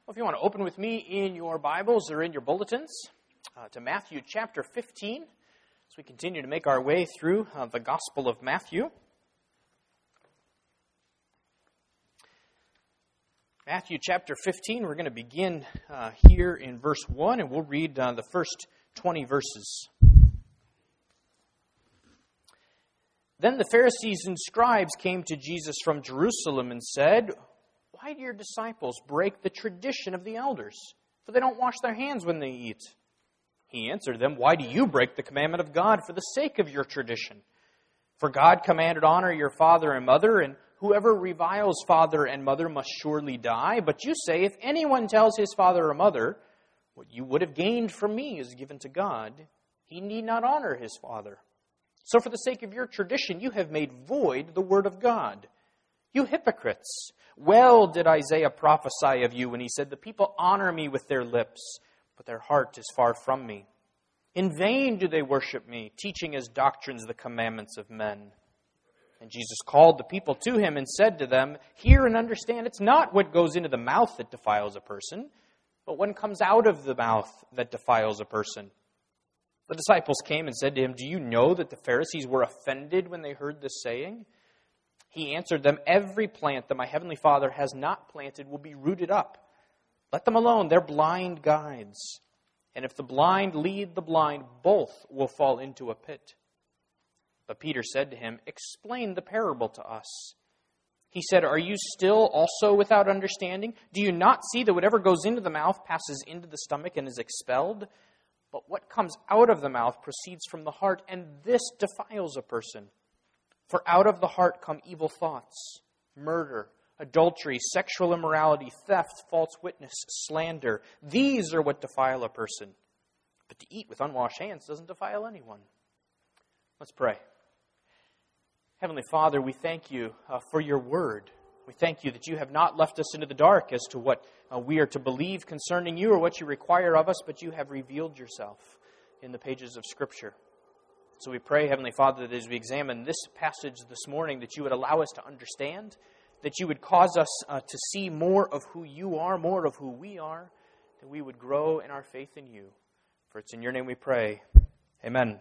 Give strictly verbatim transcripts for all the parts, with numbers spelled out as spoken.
Well, if you want to open with me in your Bibles or in your bulletins uh, to Matthew chapter fifteen, as we continue to make our way through uh, the Gospel of Matthew. Matthew chapter fifteen, we're going to begin uh, here in verse one, and we'll read uh, the first twenty verses. Then the Pharisees and scribes came to Jesus from Jerusalem and said, "Why do your disciples break the tradition of the elders? For they don't wash their hands when they eat." He answered them, "Why do you break the commandment of God for the sake of your tradition? For God commanded, 'Honor your father and mother,' and whoever reviles father and mother must surely die. But you say, if anyone tells his father or mother, 'What you would have gained from me is given to God,' he need not honor his father. So for the sake of your tradition, you have made void the word of God. You hypocrites! Well did Isaiah prophesy of you when he said, 'The people honor me with their lips, but their heart is far from me. In vain do they worship me, teaching as doctrines the commandments of men.' And Jesus called the people to him and said to them, 'Hear and understand, it's not what goes into the mouth that defiles a person, but what comes out of the mouth that defiles a person.' The disciples came and said to him, 'Do you know that the Pharisees were offended when they heard this saying?' He answered them, 'Every plant that my heavenly Father has not planted will be rooted up. Let them alone, they're blind guides. And if the blind lead the blind, both will fall into a pit.' But Peter said to him, 'Explain the parable to us.' He said, 'Are you still also without understanding? Do you not see that whatever goes into the mouth passes into the stomach and is expelled? But what comes out of the mouth proceeds from the heart, and this defiles a person. For out of the heart come evil thoughts, murder, adultery, sexual immorality, theft, false witness, slander. These are what defile a person. But to eat with unwashed hands doesn't defile anyone.'" Let's pray. Heavenly Father, we thank you uh, for your word. We thank you that you have not left us into the dark as to what uh, we are to believe concerning you or what you require of us, but you have revealed yourself in the pages of Scripture. So we pray, Heavenly Father, that as we examine this passage this morning, that you would allow us to understand, that you would cause us uh, to see more of who you are, more of who we are, that we would grow in our faith in you. For it's in your name we pray. Amen.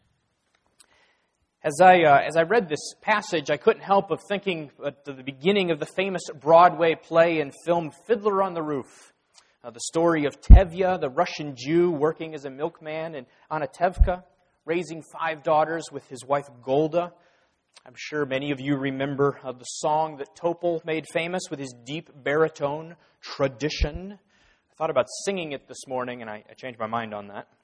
As I uh, as I read this passage, I couldn't help but thinking at the beginning of the famous Broadway play and film Fiddler on the Roof. Uh, the story of Tevye, the Russian Jew working as a milkman in Anatevka, raising five daughters with his wife Golda. I'm sure many of you remember uh, the song that Topol made famous with his deep baritone, Tradition. I thought about singing it this morning, and I, I changed my mind on that.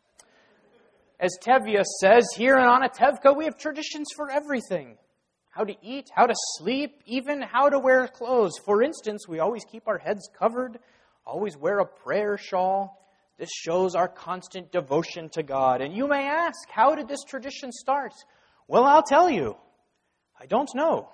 As Tevye says, here in Anatevka, we have traditions for everything. How to eat, how to sleep, even how to wear clothes. For instance, we always keep our heads covered, always wear a prayer shawl. This shows our constant devotion to God. And you may ask, how did this tradition start? Well, I'll tell you. I don't know.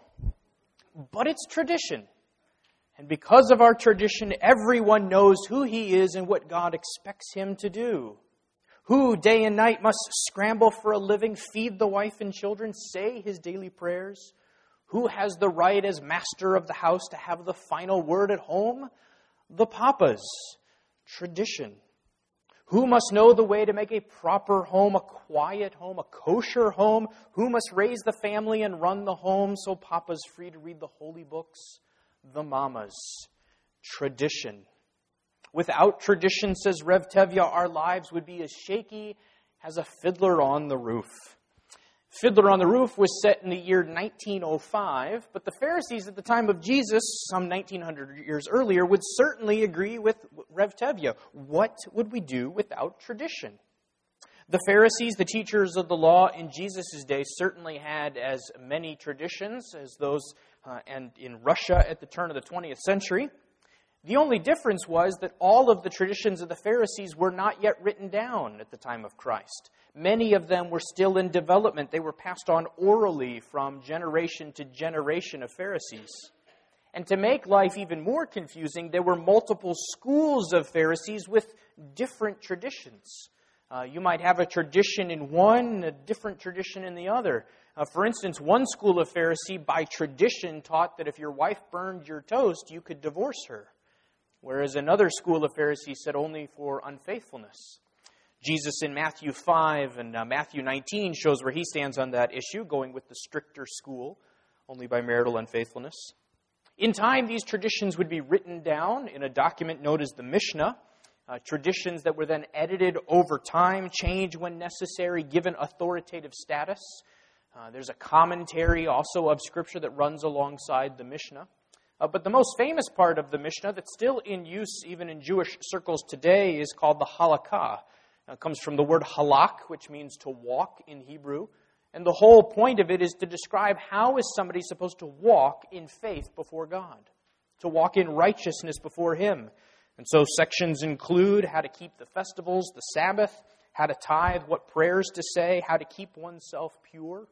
But it's tradition. And because of our tradition, everyone knows who he is and what God expects him to do. Who day and night must scramble for a living, feed the wife and children, say his daily prayers? Who has the right as master of the house to have the final word at home? The papas. Tradition. Who must know the way to make a proper home, a quiet home, a kosher home? Who must raise the family and run the home so papa's free to read the holy books? The mamas. Tradition. Without tradition, says Rev Tevye, our lives would be as shaky as a Fiddler on the Roof. Fiddler on the Roof was set in the year nineteen oh five, but the Pharisees at the time of Jesus, some nineteen hundred years earlier, would certainly agree with Rev Tevye. What would we do without tradition? The Pharisees, the teachers of the law in Jesus' day, certainly had as many traditions as those uh, and in Russia at the turn of the twentieth century. The only difference was that all of the traditions of the Pharisees were not yet written down at the time of Christ. Many of them were still in development. They were passed on orally from generation to generation of Pharisees. And to make life even more confusing, there were multiple schools of Pharisees with different traditions. Uh, you might have a tradition in one, a different tradition in the other. Uh, for instance, one school of Pharisee by tradition taught that if your wife burned your toast, you could divorce her. whereas another school of Pharisees said only for unfaithfulness. Jesus in Matthew five and uh, Matthew nineteen shows where he stands on that issue, going with the stricter school, only by marital unfaithfulness. In time, these traditions would be written down in a document known as the Mishnah, uh, traditions that were then edited over time, changed when necessary, given authoritative status. Uh, there's a commentary also of Scripture that runs alongside the Mishnah. Uh, but the most famous part of the Mishnah that's still in use even in Jewish circles today is called the Halakha. It comes from the word halak, which means to walk in Hebrew. And the whole point of it is to describe how is somebody supposed to walk in faith before God, to walk in righteousness before Him. And so sections include how to keep the festivals, the Sabbath, how to tithe, what prayers to say, how to keep oneself pure.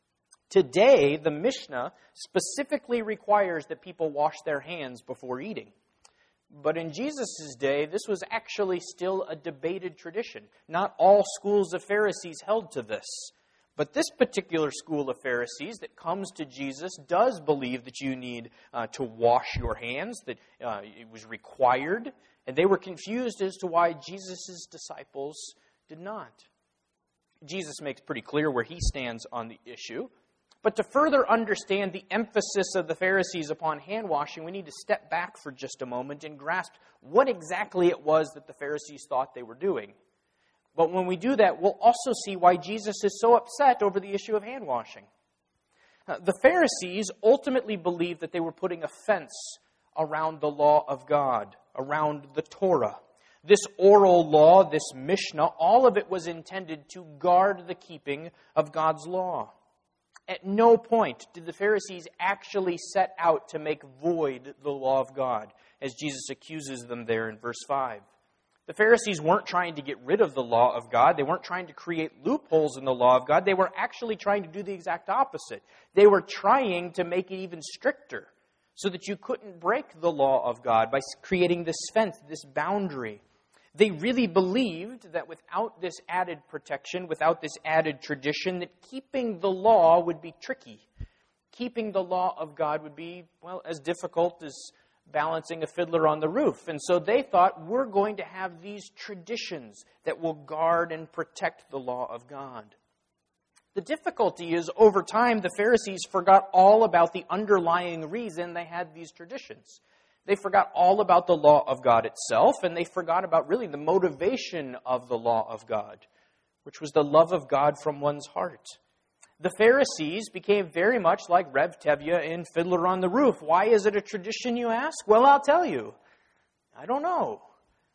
Today, the Mishnah specifically requires that people wash their hands before eating. But in Jesus' day, this was actually still a debated tradition. Not all schools of Pharisees held to this. But this particular school of Pharisees that comes to Jesus does believe that you need uh, to wash your hands, that uh, it was required. And they were confused as to why Jesus' disciples did not. Jesus makes pretty clear where he stands on the issue. But to further understand the emphasis of the Pharisees upon hand washing, we need to step back for just a moment and grasp what exactly it was that the Pharisees thought they were doing. But when we do that, we'll also see why Jesus is so upset over the issue of hand washing. Uh, the Pharisees ultimately believed that they were putting a fence around the law of God, around the Torah. This oral law, this Mishnah, all of it was intended to guard the keeping of God's law. At no point did the Pharisees actually set out to make void the law of God, as Jesus accuses them there in verse five. The Pharisees weren't trying to get rid of the law of God. They weren't trying to create loopholes in the law of God. They were actually trying to do the exact opposite. They were trying to make it even stricter so that you couldn't break the law of God by creating this fence, this boundary. They really believed that without this added protection, without this added tradition, that keeping the law would be tricky. Keeping the law of God would be, well, as difficult as balancing a fiddler on the roof. And so they thought, we're going to have these traditions that will guard and protect the law of God. The difficulty is, over time, the Pharisees forgot all about the underlying reason they had these traditions. They forgot all about the law of God itself, and they forgot about really the motivation of the law of God, which was the love of God from one's heart. The Pharisees became very much like Rev Tevye in Fiddler on the Roof. Why is it a tradition, you ask? Well, I'll tell you. I don't know.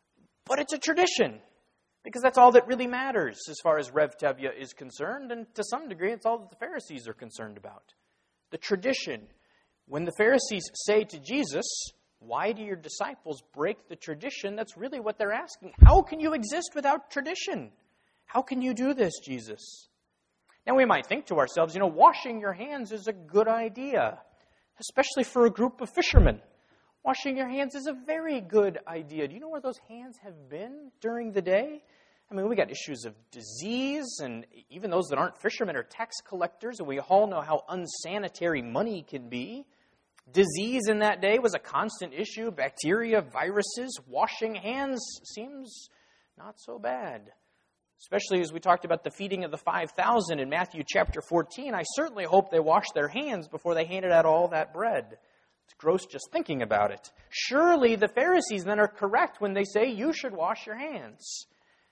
But it's a tradition, because that's all that really matters as far as Rev Tevye is concerned, and to some degree, it's all that the Pharisees are concerned about. The tradition. When the Pharisees say to Jesus, why do your disciples break the tradition? That's really what they're asking. How can you exist without tradition? How can you do this, Jesus? Now we might think to ourselves, you know, washing your hands is a good idea, especially for a group of fishermen. Washing your hands is a very good idea. Do you know where those hands have been during the day? I mean, we got issues of disease, and even those that aren't fishermen are tax collectors, and we all know how unsanitary money can be. Disease in that day was a constant issue. Bacteria, viruses, washing hands seems not so bad. Especially as we talked about the feeding of the five thousand in Matthew chapter fourteen. I certainly hope they washed their hands before they handed out all that bread. It's gross just thinking about it. Surely the Pharisees then are correct when they say you should wash your hands.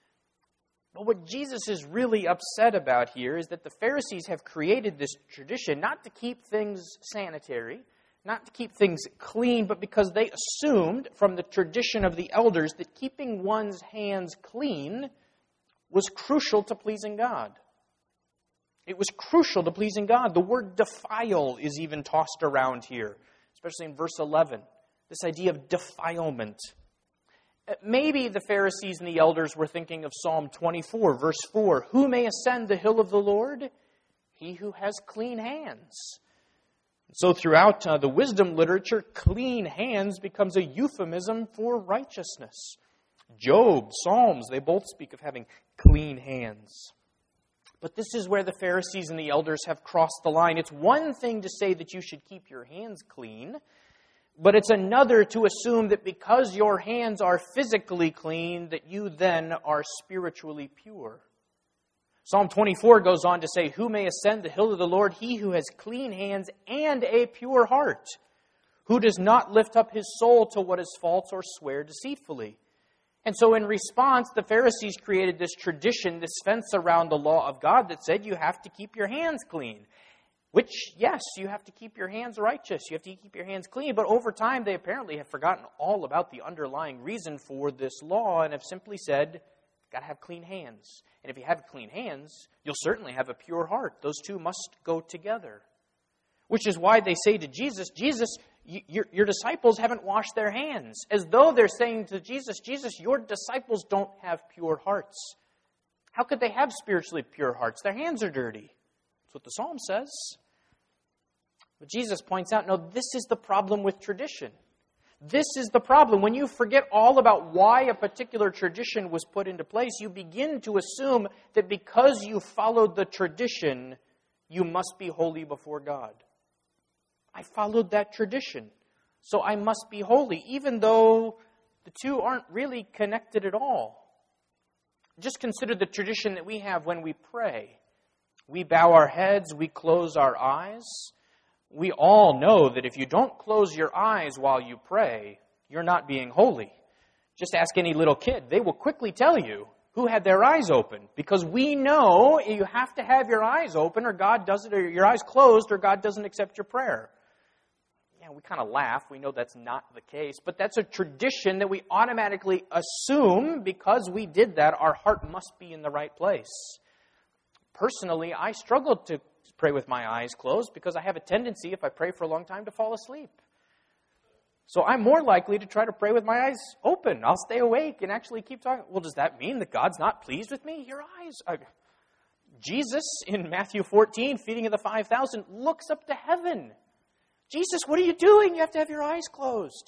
But what Jesus is really upset about here is that the Pharisees have created this tradition not to keep things sanitary, not to keep things clean, but because they assumed from the tradition of the elders that keeping one's hands clean was crucial to pleasing God. It was crucial to pleasing God. The word defile is even tossed around here, especially in verse eleven. This idea of defilement. Maybe the Pharisees and the elders were thinking of Psalm twenty-four, verse four. Who may ascend the hill of the Lord? He who has clean hands. So throughout uh, the wisdom literature, clean hands becomes a euphemism for righteousness. Job, Psalms, they both speak of having clean hands. But this is where the Pharisees and the elders have crossed the line. It's one thing to say that you should keep your hands clean, But it's another to assume that because your hands are physically clean, that you then are spiritually pure. Psalm twenty-four goes on to say, "Who may ascend the hill of the Lord? He who has clean hands and a pure heart, who does not lift up his soul to what is false or swear deceitfully." And so in response, the Pharisees created this tradition, this fence around the law of God that said you have to keep your hands clean. Which, yes, you have to keep your hands righteous. You have to keep your hands clean. But over time, they apparently have forgotten all about the underlying reason for this law and have simply said, you've got to have clean hands. And if you have clean hands, you'll certainly have a pure heart. Those two must go together. Which is why they say to Jesus, Jesus, you, your, your disciples haven't washed their hands. As though they're saying to Jesus, Jesus, your disciples don't have pure hearts. How could they have spiritually pure hearts? Their hands are dirty. That's what the Psalm says. But Jesus points out, no, this is the problem with tradition. This is the problem. When you forget all about why a particular tradition was put into place, you begin to assume that because you followed the tradition, you must be holy before God. I followed that tradition, so I must be holy, even though the two aren't really connected at all. Just consider the tradition that we have when we pray. We bow our heads, we close our eyes. We all know that if you don't close your eyes while you pray, you're not being holy. Just ask any little kid. They will quickly tell you who had their eyes open. Because we know you have to have your eyes open or God doesn't, or your eyes closed or God doesn't accept your prayer. Yeah, we kind of laugh. We know that's not the case. But that's a tradition that we automatically assume because we did that, our heart must be in the right place. Personally, I struggled to pray with my eyes closed because I have a tendency, if I pray for a long time, to fall asleep. So I'm more likely to try to pray with my eyes open. I'll stay awake and actually keep talking. Well, does that mean that God's not pleased with me? Your eyes. Uh, Jesus, in Matthew fourteen, feeding of the five thousand, looks up to heaven. Jesus, what are you doing? You have to have your eyes closed.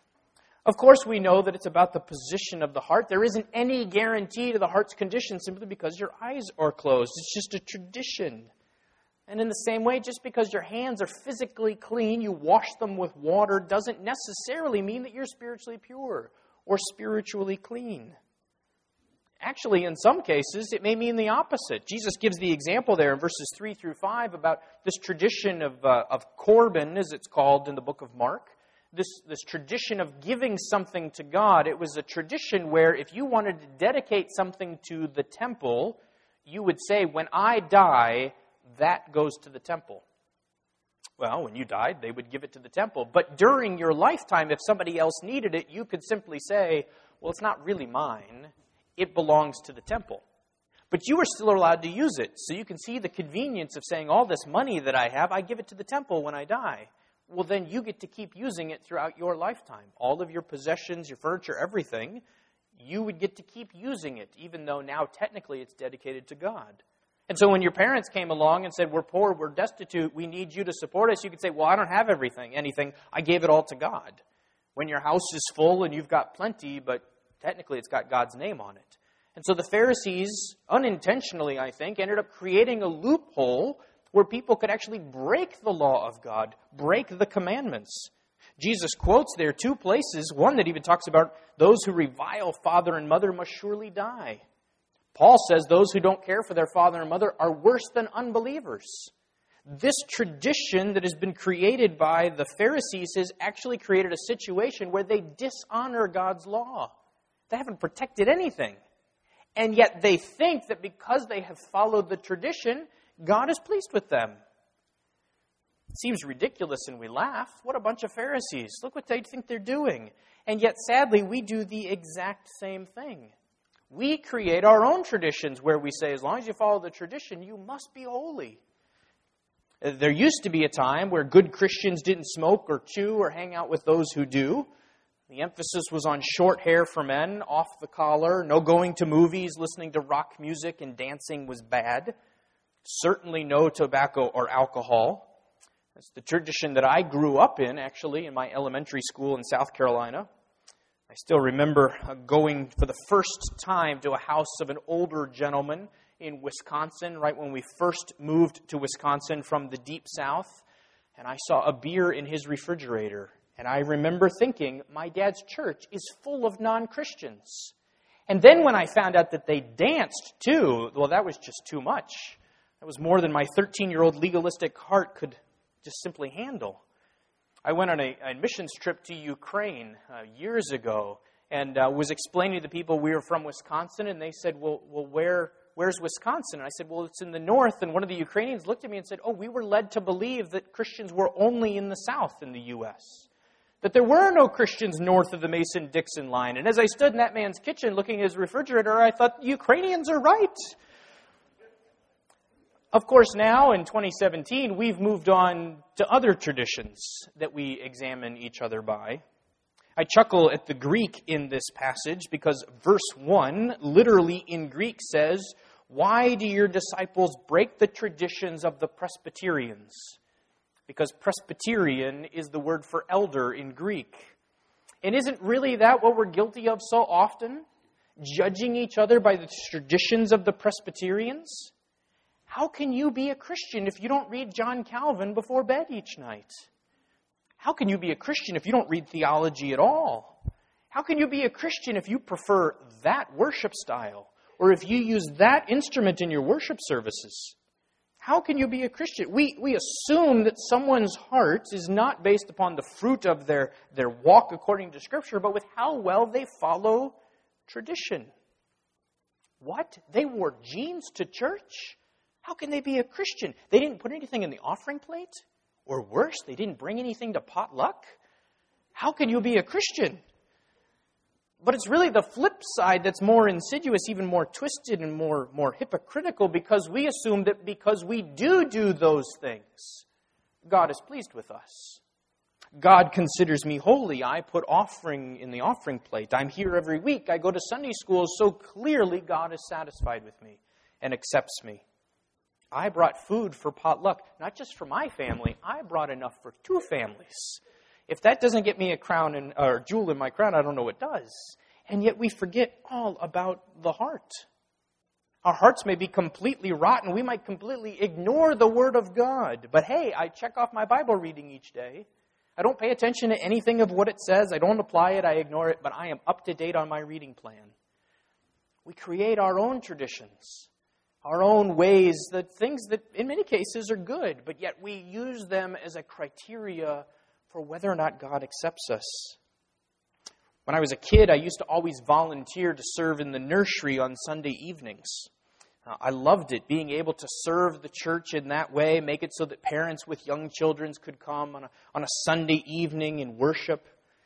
Of course, we know that it's about the position of the heart. There isn't any guarantee to the heart's condition simply because your eyes are closed. It's just a tradition. And in the same way, just because your hands are physically clean, you wash them with water, doesn't necessarily mean that you're spiritually pure or spiritually clean. Actually, in some cases, it may mean the opposite. Jesus gives the example there in verses three through five about this tradition of, uh, of Corban, as it's called in the book of Mark. This, this tradition of giving something to God. It was a tradition where if you wanted to dedicate something to the temple, you would say, when I die, that goes to the temple. Well, when you died, they would give it to the temple. But during your lifetime, if somebody else needed it, you could simply say, well, it's not really mine. It belongs to the temple. But you are still allowed to use it. So you can see the convenience of saying, all this money that I have, I give it to the temple when I die. Well, then you get to keep using it throughout your lifetime. All of your possessions, your furniture, everything, you would get to keep using it, even though now technically it's dedicated to God. And so when your parents came along and said, we're poor, we're destitute, we need you to support us, you could say, well, I don't have everything, anything. I gave it all to God. When your house is full and you've got plenty, but technically it's got God's name on it. And so the Pharisees, unintentionally, I think, ended up creating a loophole where people could actually break the law of God, break the commandments. Jesus quotes there two places, one that even talks about those who revile father and mother must surely die. Paul says those who don't care for their father and mother are worse than unbelievers. This tradition that has been created by the Pharisees has actually created a situation where they dishonor God's law. They haven't protected anything. And yet they think that because they have followed the tradition, God is pleased with them. It seems ridiculous and we laugh. What a bunch of Pharisees. Look what they think they're doing. And yet, sadly, we do the exact same thing. We create our own traditions where we say, as long as you follow the tradition, you must be holy. There used to be a time where good Christians didn't smoke or chew or hang out with those who do. The emphasis was on short hair for men, off the collar, no going to movies, listening to rock music, and dancing was bad. Certainly no tobacco or alcohol. That's the tradition that I grew up in, actually, in my elementary school in South Carolina. I still remember going for the first time to a house of an older gentleman in Wisconsin, right when we first moved to Wisconsin from the deep south. And I saw a beer in his refrigerator. And I remember thinking, my dad's church is full of non-Christians. And then when I found out that they danced too, well, that was just too much. That was more than my thirteen-year-old legalistic heart could just simply handle. I went on a, a missions trip to Ukraine uh, years ago and uh, was explaining to the people we were from Wisconsin, and they said, well, well where, where's Wisconsin? And I said, well, it's in the north. And one of the Ukrainians looked at me and said, oh, we were led to believe that Christians were only in the south in the U S, that there were no Christians north of the Mason-Dixon line. And as I stood in that man's kitchen looking at his refrigerator, I thought, the Ukrainians are right. Of course, now in twenty seventeen, we've moved on to other traditions that we examine each other by. I chuckle at the Greek in this passage because verse one literally in Greek says, why do your disciples break the traditions of the Presbyterians? Because Presbyterian is the word for elder in Greek. And isn't really that what we're guilty of so often? Judging each other by the traditions of the Presbyterians? How can you be a Christian if you don't read John Calvin before bed each night? How can you be a Christian if you don't read theology at all? How can you be a Christian if you prefer that worship style? Or if you use that instrument in your worship services? How can you be a Christian? We, we assume that someone's heart is not based upon the fruit of their, their walk according to Scripture, but with how well they follow tradition. What? They wore jeans to church? How can they be a Christian? They didn't put anything in the offering plate? Or worse, they didn't bring anything to potluck? How can you be a Christian? But it's really the flip side that's more insidious, even more twisted and more, more hypocritical, because we assume that because we do do those things, God is pleased with us. God considers me holy. I put offering in the offering plate. I'm here every week. I go to Sunday school, so clearly God is satisfied with me and accepts me. I brought food for potluck, not just for my family. I brought enough for two families. If that doesn't get me a crown and, or jewel in my crown, I don't know what does. And yet we forget all about the heart. Our hearts may be completely rotten. We might completely ignore the Word of God. But hey, I check off my Bible reading each day. I don't pay attention to anything of what it says. I don't apply it. I ignore it. But I am up to date on my reading plan. We create our own traditions. Our own ways, that things that in many cases are good, but yet we use them as a criteria for whether or not God accepts us. When I was a kid, I used to always volunteer to serve in the nursery on Sunday evenings. Uh, I loved it, being able to serve the church in that way, make it so that parents with young children could come on a, on a Sunday evening and worship.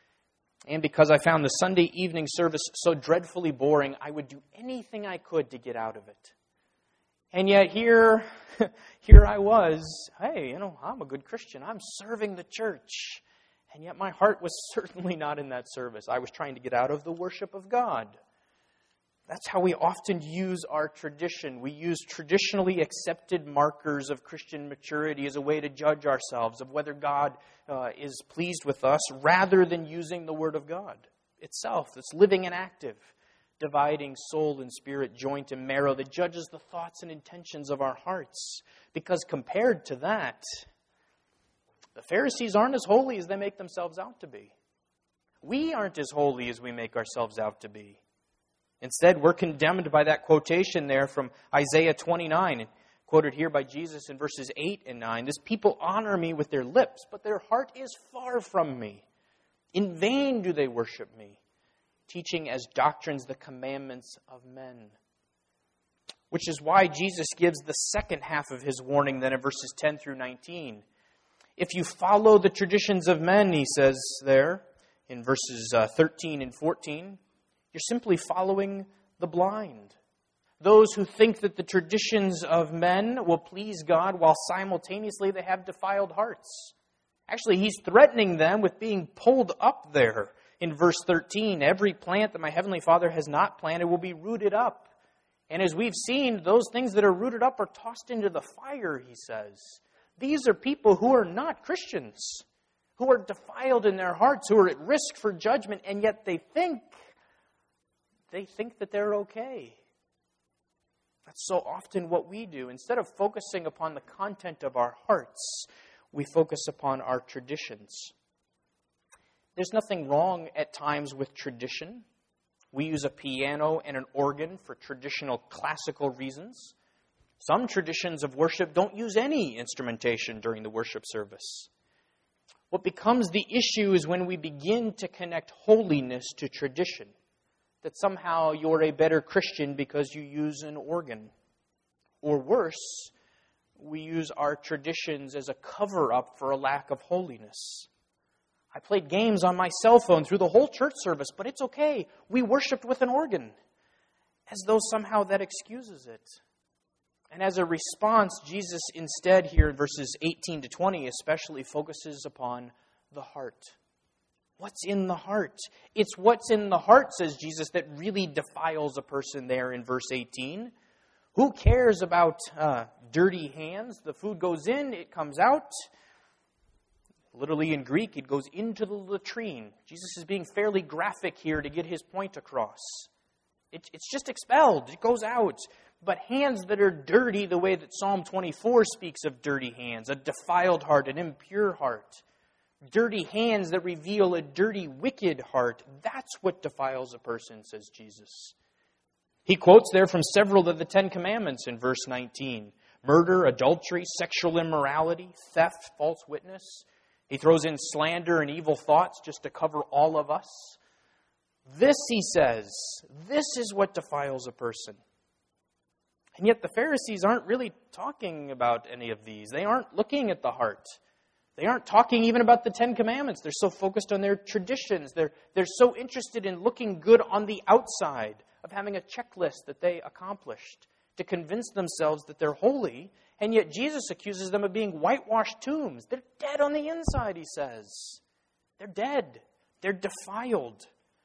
And because I found the Sunday evening service so dreadfully boring, I would do anything I could to get out of it. And yet here, here I was, hey, you know, I'm a good Christian. I'm serving the church. And yet my heart was certainly not in that service. I was trying to get out of the worship of God. That's how we often use our tradition. We use traditionally accepted markers of Christian maturity as a way to judge ourselves of whether God uh, is pleased with us, rather than using the Word of God itself that's living and active, dividing soul and spirit, joint and marrow, that judges the thoughts and intentions of our hearts. Because compared to that, the Pharisees aren't as holy as they make themselves out to be. We aren't as holy as we make ourselves out to be. Instead, we're condemned by that quotation there from Isaiah twenty-nine, quoted here by Jesus in verses eight and nine. This people honor me with their lips, but their heart is far from me. In vain do they worship me, teaching as doctrines the commandments of men. Which is why Jesus gives the second half of his warning then in verses ten through nineteen. If you follow the traditions of men, he says there in verses uh, thirteen and fourteen, you're simply following the blind. Those who think that the traditions of men will please God while simultaneously they have defiled hearts. Actually, he's threatening them with being pulled up there. In verse thirteen, every plant that my heavenly Father has not planted will be rooted up. And as we've seen, those things that are rooted up are tossed into the fire, he says. These are people who are not Christians, who are defiled in their hearts, who are at risk for judgment, and yet they think, they think that they're okay. That's so often what we do. Instead of focusing upon the content of our hearts, we focus upon our traditions. There's nothing wrong at times with tradition. We use a piano and an organ for traditional classical reasons. Some traditions of worship don't use any instrumentation during the worship service. What becomes the issue is when we begin to connect holiness to tradition, that somehow you're a better Christian because you use an organ. Or worse, we use our traditions as a cover-up for a lack of holiness. I played games on my cell phone through the whole church service, but it's okay. We worshiped with an organ, as though somehow that excuses it. And as a response, Jesus instead here in verses eighteen to twenty especially focuses upon the heart. What's in the heart? It's what's in the heart, says Jesus, that really defiles a person there in verse eighteen. Who cares about uh, dirty hands? The food goes in, it comes out. Literally in Greek, it goes into the latrine. Jesus is being fairly graphic here to get his point across. It, it's just expelled. It goes out. But hands that are dirty, the way that Psalm twenty-four speaks of dirty hands, a defiled heart, an impure heart, dirty hands that reveal a dirty, wicked heart, that's what defiles a person, says Jesus. He quotes there from several of the Ten Commandments in verse nineteen. Murder, adultery, sexual immorality, theft, false witness. He throws in slander and evil thoughts just to cover all of us. This, he says, this is what defiles a person. And yet the Pharisees aren't really talking about any of these. They aren't looking at the heart. They aren't talking even about the Ten Commandments. They're so focused on their traditions. They're, they're so interested in looking good on the outside, of having a checklist that they accomplished to convince themselves that they're holy. And yet Jesus accuses them of being whitewashed tombs. They're dead on the inside, he says. They're dead. They're defiled.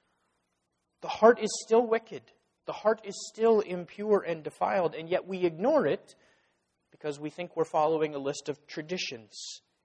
The heart is still wicked. The heart is still impure and defiled, and yet we ignore it because we think we're following a list of traditions.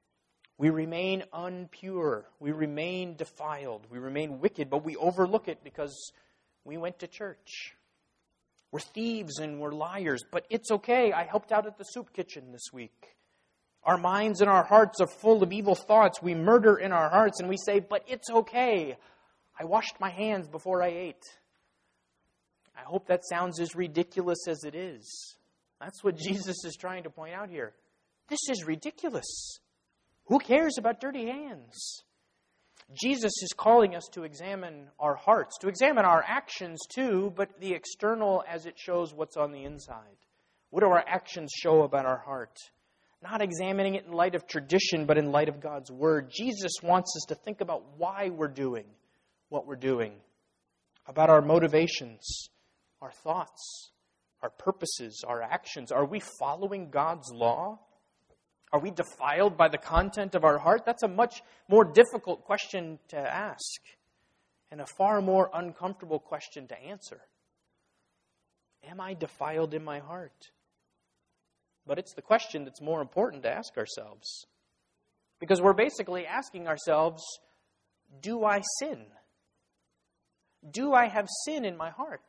We remain unpure. We remain defiled. We remain wicked, but we overlook it because we went to church. We're thieves and we're liars, but it's okay. I helped out at the soup kitchen this week. Our minds and our hearts are full of evil thoughts. We murder in our hearts, and we say, but it's okay. I washed my hands before I ate. I hope that sounds as ridiculous as it is. That's what Jesus is trying to point out here. This is ridiculous. Who cares about dirty hands? Jesus is calling us to examine our hearts, to examine our actions too, but the external as it shows what's on the inside. What do our actions show about our heart? Not examining it in light of tradition, but in light of God's Word. Jesus wants us to think about why we're doing what we're doing, about our motivations, our thoughts, our purposes, our actions. Are we following God's law? Are we defiled by the content of our heart? That's a much more difficult question to ask and a far more uncomfortable question to answer. Am I defiled in my heart? But it's the question that's more important to ask ourselves. Because we're basically asking ourselves, do I sin? Do I have sin in my heart?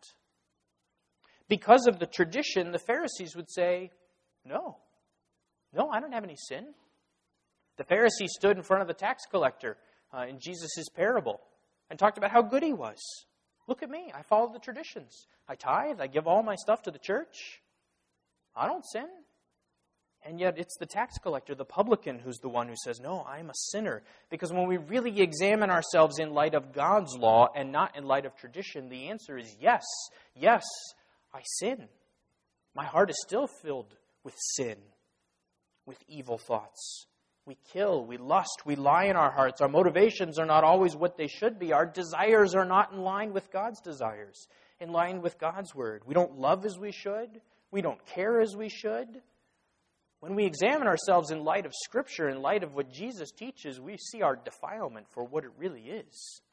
Because of the tradition, the Pharisees would say, no. No, I don't have any sin. The Pharisee stood in front of the tax collector uh, in Jesus' parable and talked about how good he was. Look at me. I follow the traditions. I tithe. I give all my stuff to the church. I don't sin. And yet it's the tax collector, the publican, who's the one who says, no, I'm a sinner. Because when we really examine ourselves in light of God's law and not in light of tradition, the answer is yes. Yes, I sin. My heart is still filled with sin, with evil thoughts. We kill, we lust, we lie in our hearts. Our motivations are not always what they should be. Our desires are not in line with God's desires, in line with God's word. We don't love as we should. We don't care as we should. When we examine ourselves in light of Scripture, in light of what Jesus teaches, we see our defilement for what it really is.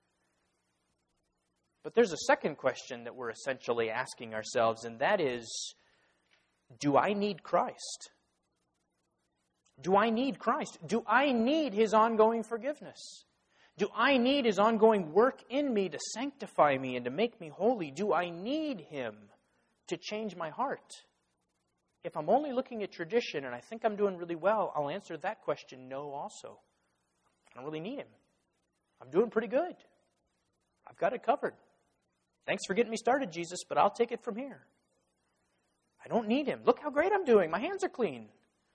But there's a second question that we're essentially asking ourselves, and that is, do I need Christ? Do I need Christ? Do I need His ongoing forgiveness? Do I need His ongoing work in me to sanctify me and to make me holy? Do I need Him to change my heart? If I'm only looking at tradition and I think I'm doing really well, I'll answer that question no also. I don't really need Him. I'm doing pretty good. I've got it covered. Thanks for getting me started, Jesus, but I'll take it from here. I don't need him. Look how great I'm doing. My hands are clean.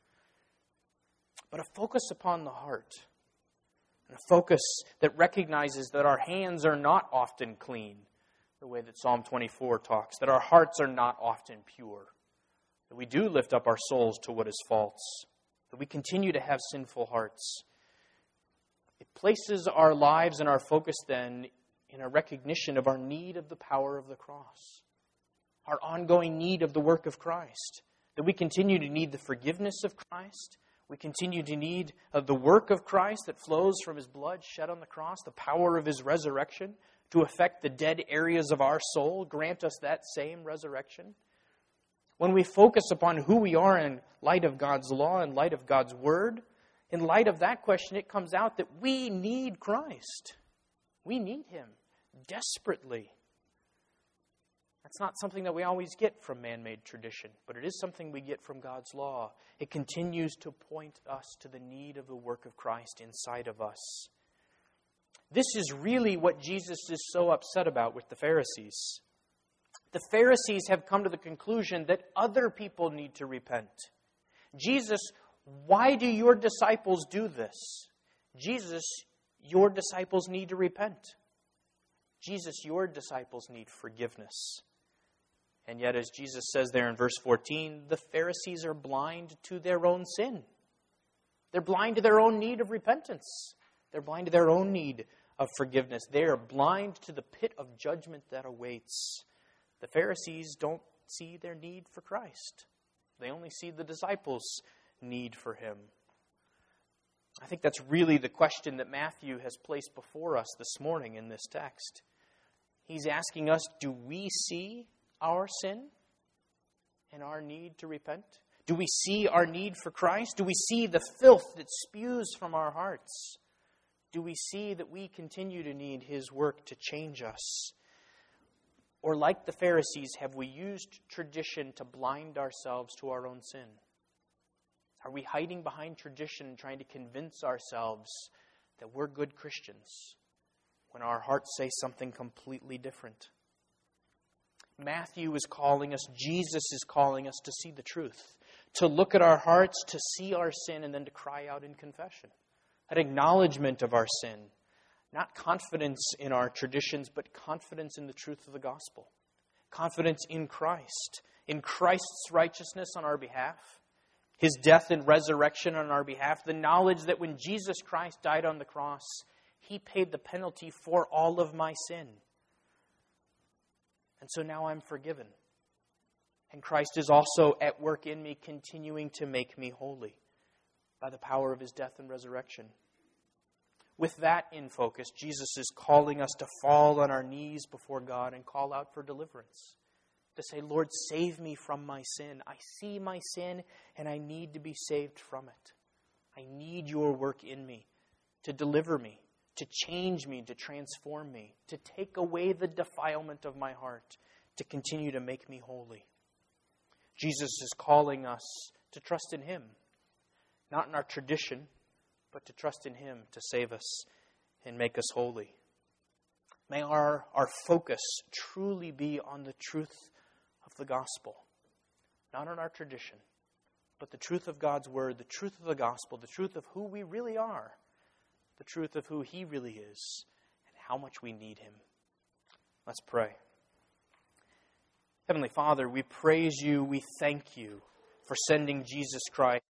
But a focus upon the heart, and a focus that recognizes that our hands are not often clean, the way that Psalm twenty-four talks, that our hearts are not often pure, that we do lift up our souls to what is false, that we continue to have sinful hearts. It places our lives and our focus then in a recognition of our need of the power of the cross, our ongoing need of the work of Christ, that we continue to need the forgiveness of Christ. We continue to need uh, the work of Christ that flows from his blood shed on the cross, the power of his resurrection to affect the dead areas of our soul. Grant us that same resurrection. When we focus upon who we are in light of God's law, in light of God's word, in light of that question, it comes out that we need Christ. We need him desperately. That's not something that we always get from man-made tradition, but it is something we get from God's law. It continues to point us to the need of the work of Christ inside of us. This is really what Jesus is so upset about with the Pharisees. The Pharisees have come to the conclusion that other people need to repent. Jesus, why do your disciples do this? Jesus, your disciples need to repent. Jesus, your disciples need forgiveness. And yet, as Jesus says there in verse fourteen, the Pharisees are blind to their own sin. They're blind to their own need of repentance. They're blind to their own need of forgiveness. They are blind to the pit of judgment that awaits. The Pharisees don't see their need for Christ. They only see the disciples' need for him. I think that's really the question that Matthew has placed before us this morning in this text. He's asking us, do we see our sin and our need to repent? Do we see our need for Christ? Do we see the filth that spews from our hearts? Do we see that we continue to need his work to change us? Or like the Pharisees, have we used tradition to blind ourselves to our own sin? Are we hiding behind tradition and trying to convince ourselves that we're good Christians when our hearts say something completely different? Matthew is calling us, Jesus is calling us to see the truth, to look at our hearts, to see our sin, and then to cry out in confession. An acknowledgement of our sin. Not confidence in our traditions, but confidence in the truth of the gospel. Confidence in Christ, in Christ's righteousness on our behalf, his death and resurrection on our behalf, the knowledge that when Jesus Christ died on the cross, he paid the penalty for all of my sin. And so now I'm forgiven. And Christ is also at work in me, continuing to make me holy by the power of his death and resurrection. With that in focus, Jesus is calling us to fall on our knees before God and call out for deliverance. To say, Lord, save me from my sin. I see my sin and I need to be saved from it. I need your work in me to deliver me, to change me, to transform me, to take away the defilement of my heart, to continue to make me holy. Jesus is calling us to trust in him, not in our tradition, but to trust in him to save us and make us holy. May our, our focus truly be on the truth of the gospel, not on our tradition, but the truth of God's word, the truth of the gospel, the truth of who we really are, the truth of who he really is, and how much we need him. Let's pray. Heavenly Father, we praise you, we thank you for sending Jesus Christ